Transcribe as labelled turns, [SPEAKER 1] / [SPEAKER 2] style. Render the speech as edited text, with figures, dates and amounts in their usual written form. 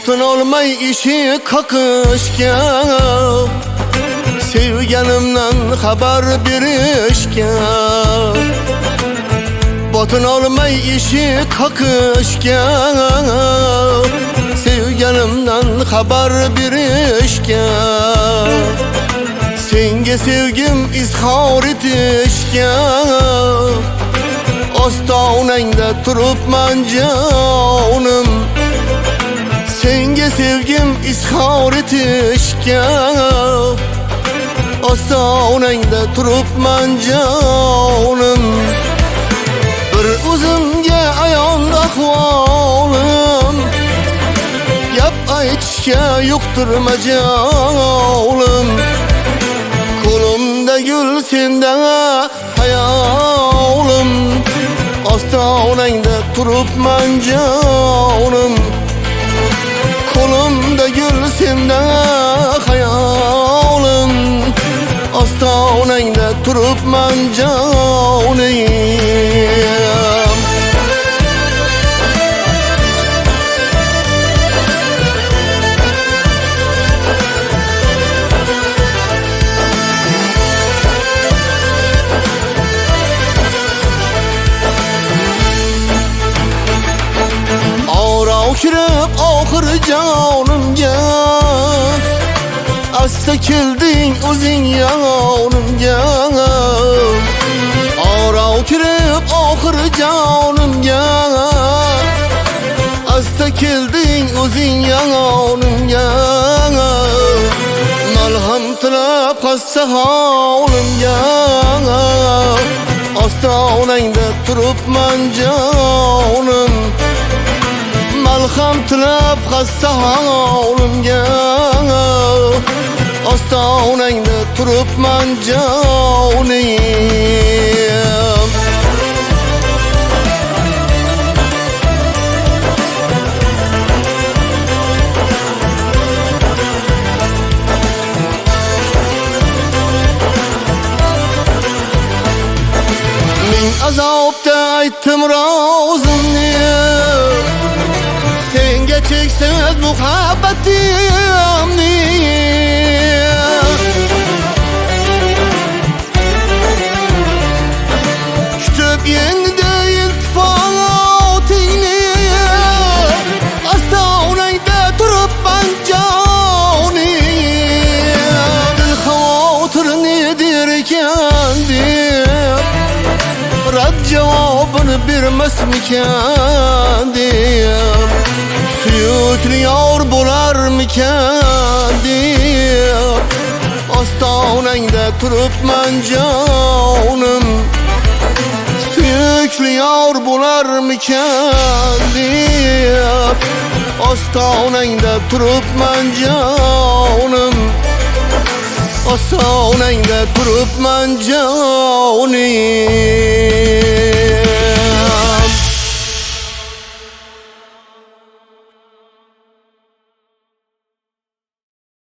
[SPEAKER 1] Botun olmay işi kakışga, sevganimdan xabar berishga. Botun olmay işi kakışga, sevganimdan xabar berishga. Senga sevgim izhor etishga, ostonangda turibman jonim. Senga sevgim izhor etishga, ostonangda turibman jonim. Bir o'zimga ayon ahvolim, gap aytishga yo'qdir majolim. Qo'limda gul senda hayolim, ostonangda turibman jonim. Qo'limda gul senda hayolim, ostonangda turibman jonim. Kirib oxir jonimga, asta kelding o'zing yonimga. Orao kirib oxir jonimga, asta kelding o'zing yonimga. Malham tilab qassa holimga, ostonangda turibman jonim. Malham tilab qassa holimga, ostonangda turibman jonim. Ming azobda aytdim rozimni, senga cheksiz muhabbatimni. Kutib endi iltifotingni, ostonangda turibman jonim. Dil xavotir nedir ekan deb, rad javobini bermasmikan deb, suyukli yor bo'larmikan deb, ostonangda turibman jonim. Suyukli yor bo'larmikan deb, ostonangda turibman jonim. Ostonangda turibman jonim.